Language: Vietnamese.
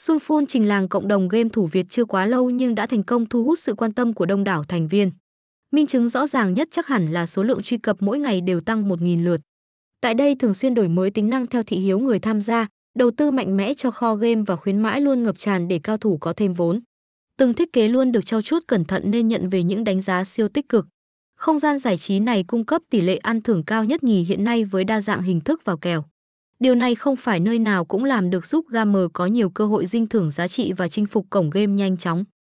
Sunful trình làng cộng đồng game thủ Việt chưa quá lâu nhưng đã thành công thu hút sự quan tâm của đông đảo thành viên. Minh chứng rõ ràng nhất chắc hẳn là số lượng truy cập mỗi ngày đều tăng 1.000 lượt. Tại đây thường xuyên đổi mới tính năng theo thị hiếu người tham gia, đầu tư mạnh mẽ cho kho game và khuyến mãi luôn ngập tràn để cao thủ có thêm vốn. Từng thiết kế luôn được trau chuốt cẩn thận nên nhận về những đánh giá siêu tích cực. Không gian giải trí này cung cấp tỷ lệ ăn thưởng cao nhất nhì hiện nay với đa dạng hình thức vào kèo. Điều này không phải nơi nào cũng làm được, giúp gamer có nhiều cơ hội dinh thưởng giá trị và chinh phục cổng game nhanh chóng.